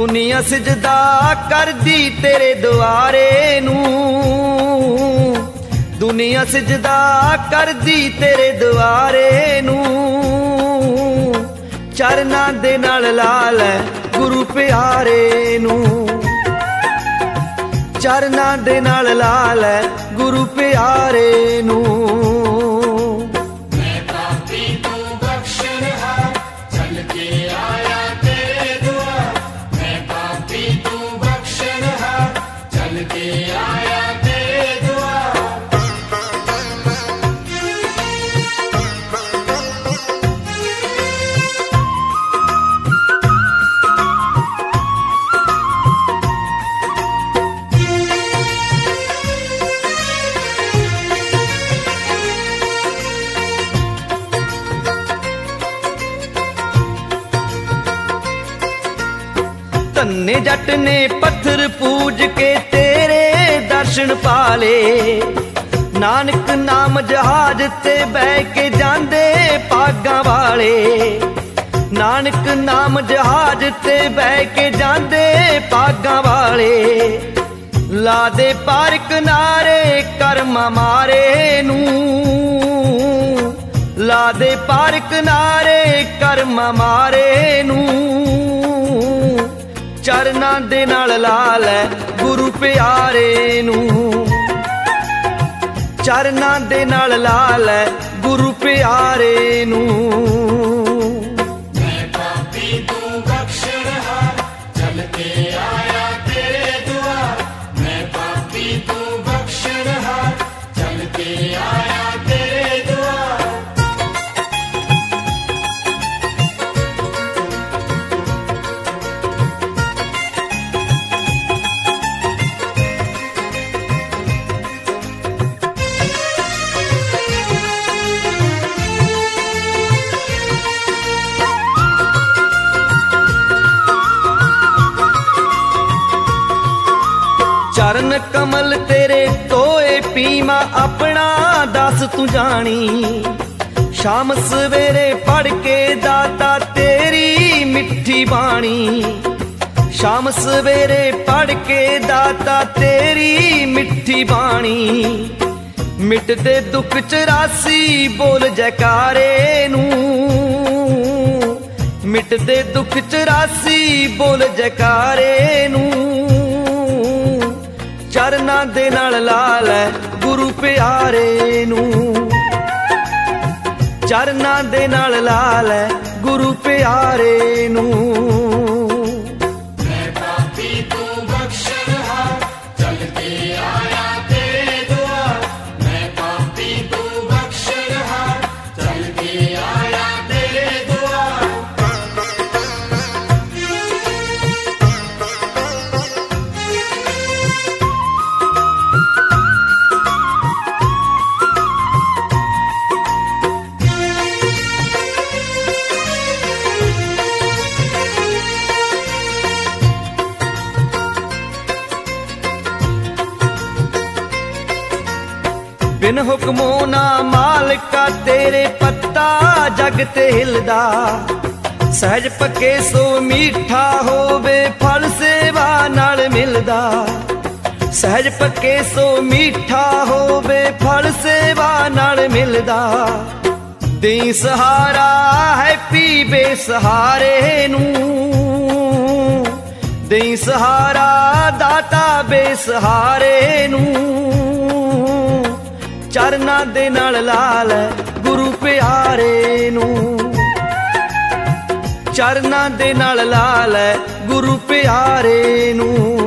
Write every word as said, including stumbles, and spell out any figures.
दुनिया सिजदा करदी तेरे द्वारे नू, दुनिया सिजदा करदी तेरे द्वारे नू। चरना दे नाल ला लै गुरु प्यारे नू, चरना दे नाल ला लै गुरु प्यारे नू। धन्ने जट ने पत्थर पूज के तेरे दर्शन पाले, नानक नाम जहाज ते बह के जांदे पागां वाले। नानक नाम जहाज ते बह के जांदे पागां वाले। ला दे पार किनारे कर्मा मारे नू, ला दे पार किनारे कर्मा मारे नू। चरना दे नाल ला लै गुरु प्यारे नू, चरना दे नाल ला लै गुरु प्यारे नू। मैं पापी तू बख्शनहार चल के आया तेरे द्वार। मैं पापी तू बख्शनहार चल के आया तेरे द्वार। चरण कमल तेरे तोए पीमा अपना दस तू जानी। शाम सवेरे पढ़ के दाता तेरी मिठी बाणी। शाम सवेरे पढ़ के दाता तेरी मिठी बाणी। मिट दे दुख चरासी बोल जयकारे नू, मिट दे दुख चरासी बोल जयकारे नू। चरना दे नाल ला लै गुरु प्यारे नू, चरना दे नाल ला लै गुरु प्यारे नू। मैं पापी तू बख्शनहार चल के आया तेरे द्वार। मैं पापी तू बख्शनहार चल के आया तेरे द्वार। बिन हुक्मो ना मालिका तेरे पत्ता जग ते हिलदा। सहज पके सो मीठा होवे फल सेवा नाल मिलदा। सहज पके सो मीठा होवे फल सेवा नाल मिलदा। देई सहारा है पी बेसहारे नू, देई सहारा दाता बेसहारे नू। चरना दे नाल ला लै गुरु प्यारे नू, चरना दे नाल ला लै गुरु प्यारे नू।